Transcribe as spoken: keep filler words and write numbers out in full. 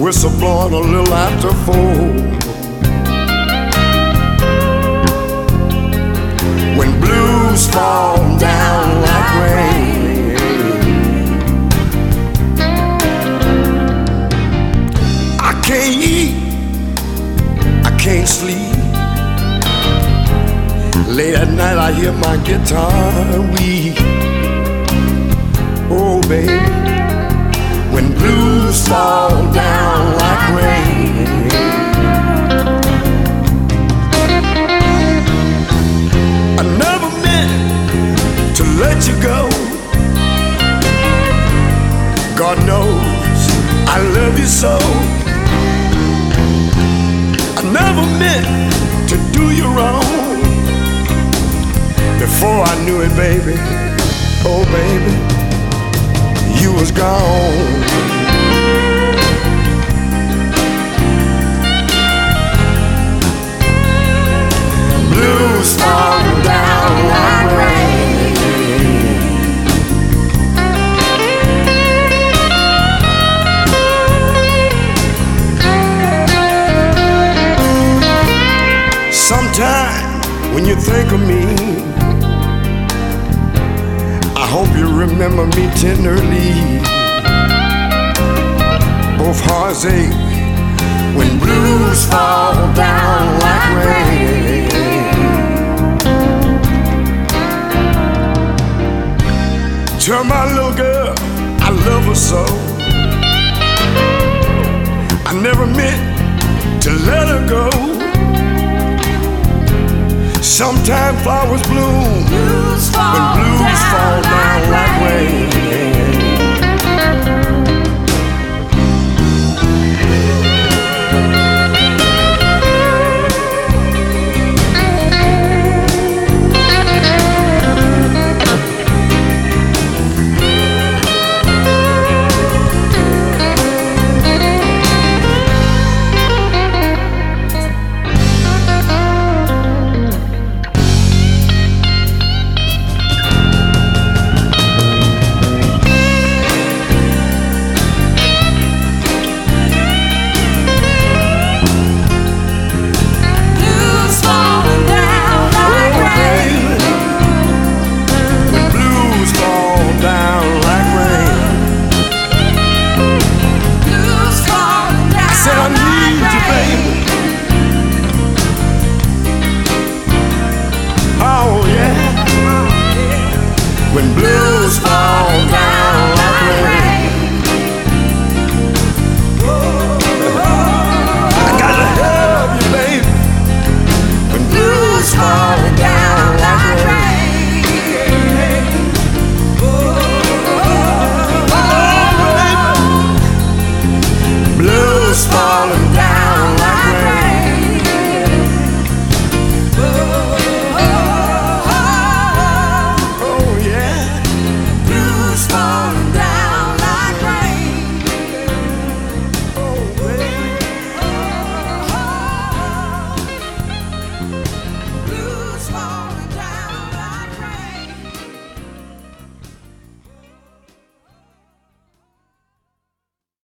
whistle blowing a little after four. When blues fall down like rain, I can't eat, I can't sleep. Late at night I hear my guitar weep. Oh baby, when blues fall down like rain, I never meant to let you go. God knows I love you so. I never meant to do you wrong. Before I knew it, baby, oh baby, you was gone. Blues fall down like rain. Sometime when you think of me, I hope you remember me tenderly. Both hearts ache when blues fall down like rain. Tell my little girl I love her so. I never meant to let her go. Sometimes flowers bloom Blues fall when blues down fall down like like rain. rain. When blues fall down like rain, I gotta have you, baby. When blues fall down like rain, oh, baby. Blues falling down.